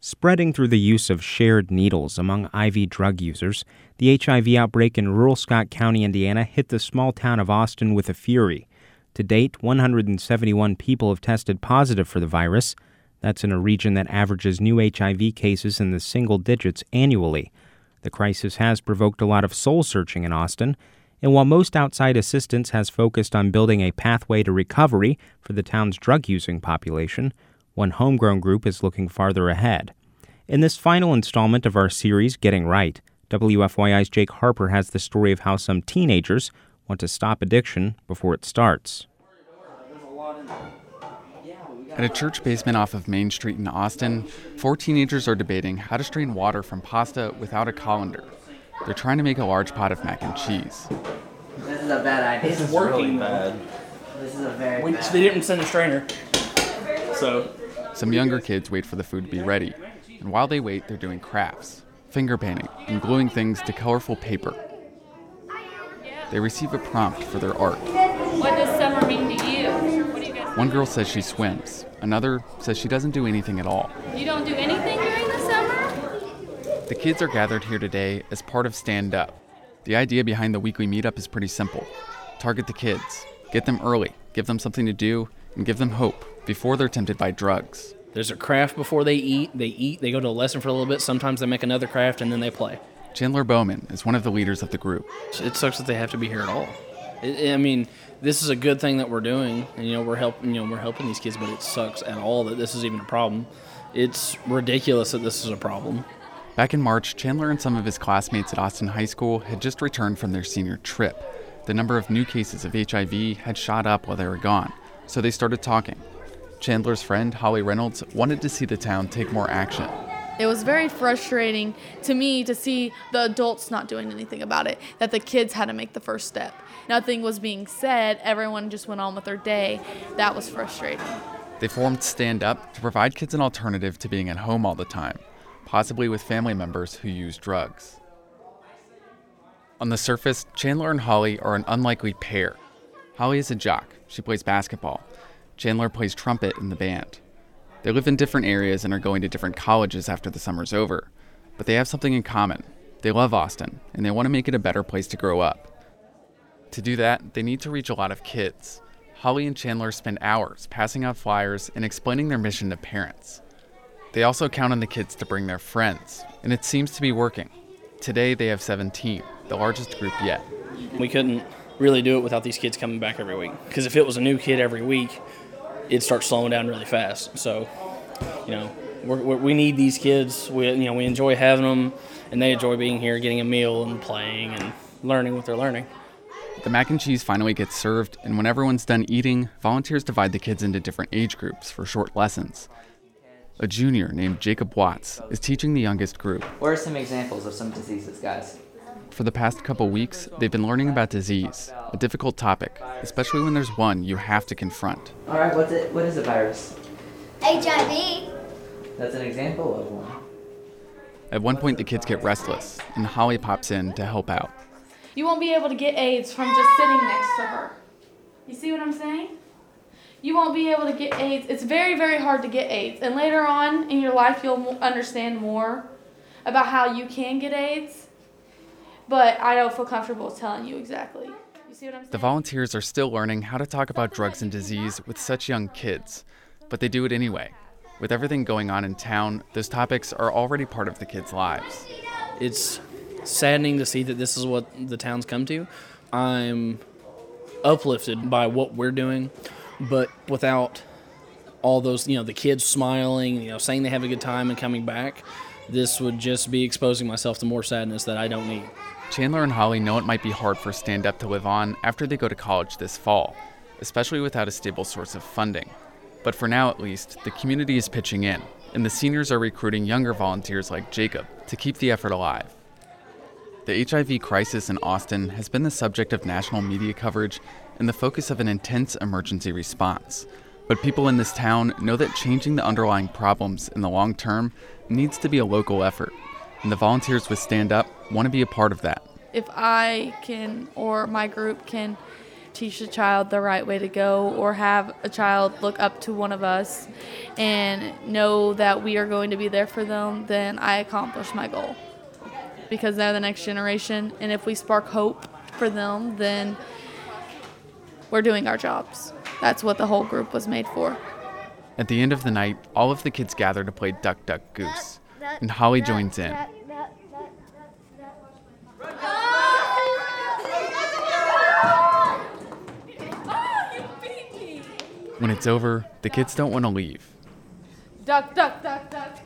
Spreading through the use of shared needles among IV drug users, the HIV outbreak in rural Scott County, Indiana, hit the small town of Austin with a fury. To date, 171 people have tested positive for the virus. That's in a region that averages new HIV cases in the single digits annually. The crisis has provoked a lot of soul-searching in Austin, and while most outside assistance has focused on building a pathway to recovery for the town's drug-using population, one homegrown group is looking farther ahead. In this final installment of our series, Getting Right, WFYI's Jake Harper has the story of how some teenagers want to stop addiction before it starts. At a church basement off of Main Street in Austin, 4 teenagers are debating how to strain water from pasta without a colander. They're trying to make a large pot of mac and cheese. This is a bad idea. This is working, really bad. This is a very bad. They didn't send a strainer, so... Some younger kids wait for the food to be ready, and while they wait, they're doing crafts, finger painting, and gluing things to colorful paper. They receive a prompt for their art. What does summer mean to you? What do you guys One girl says she swims. Another says she doesn't do anything at all. You don't do anything during the summer? The kids are gathered here today as part of Stand Up. The idea behind the weekly meetup is pretty simple. Target the kids, get them early, give them something to do, and give them hope before they're tempted by drugs. There's a craft before they eat, they go to a lesson for a little bit, sometimes they make another craft, and then they play. Chandler Bowman is one of the leaders of the group. It sucks that they have to be here at all. This is a good thing that we're doing, and we're helping these kids, but it sucks at all that this is even a problem. It's ridiculous that this is a problem. Back in March, Chandler and some of his classmates at Austin High School had just returned from their senior trip. The number of new cases of HIV had shot up while they were gone, so they started talking. Chandler's friend, Holly Reynolds, wanted to see the town take more action. It was very frustrating to me to see the adults not doing anything about it, that the kids had to make the first step. Nothing was being said. Everyone just went on with their day. That was frustrating. They formed Stand Up to provide kids an alternative to being at home all the time, possibly with family members who use drugs. On the surface, Chandler and Holly are an unlikely pair. Holly is a jock. She plays basketball. Chandler plays trumpet in the band. They live in different areas and are going to different colleges after the summer's over. But they have something in common. They love Austin, and they want to make it a better place to grow up. To do that, they need to reach a lot of kids. Holly and Chandler spend hours passing out flyers and explaining their mission to parents. They also count on the kids to bring their friends, and it seems to be working. Today they have 17, the largest group yet. We couldn't really do it without these kids coming back every week, because if it was a new kid every week, it'd start slowing down really fast. So, we need these kids. We enjoy having them, and they enjoy being here, getting a meal and playing and learning what they're learning. The mac and cheese finally gets served, and when everyone's done eating, volunteers divide the kids into different age groups for short lessons. A junior named Jacob Watts is teaching the youngest group. What are some examples of some diseases, guys? For the past couple weeks, they've been learning about disease, a difficult topic, especially when there's one you have to confront. All right, what is a virus? HIV. That's an example of one. At one point, the kids get restless, and Holly pops in to help out. You won't be able to get AIDS from just sitting next to her. You see what I'm saying? You won't be able to get AIDS. It's very, very hard to get AIDS. And later on in your life, you'll understand more about how you can get AIDS. But I don't feel comfortable telling you exactly. You see what I'm saying? The volunteers are still learning how to talk about drugs and disease with such young kids, but they do it anyway. With everything going on in town, those topics are already part of the kids' lives. It's saddening to see that this is what the town's come to. I'm uplifted by what we're doing, but without all those, the kids smiling, saying they have a good time and coming back, this would just be exposing myself to more sadness that I don't need. Chandler and Holly know it might be hard for Stand Up to live on after they go to college this fall, especially without a stable source of funding. But for now, at least, the community is pitching in, and the seniors are recruiting younger volunteers like Jacob to keep the effort alive. The HIV crisis in Austin has been the subject of national media coverage and the focus of an intense emergency response. But people in this town know that changing the underlying problems in the long term needs to be a local effort, and the volunteers with Stand Up want to be a part of that. If I can, or my group can, teach a child the right way to go, or have a child look up to one of us and know that we are going to be there for them, then I accomplished my goal. Because they're the next generation, and if we spark hope for them, then we're doing our jobs. That's what the whole group was made for. At the end of the night, all of the kids gather to play Duck, Duck, Goose, and Holly joins in. When it's over, the kids don't want to leave. Duck, duck, duck, duck.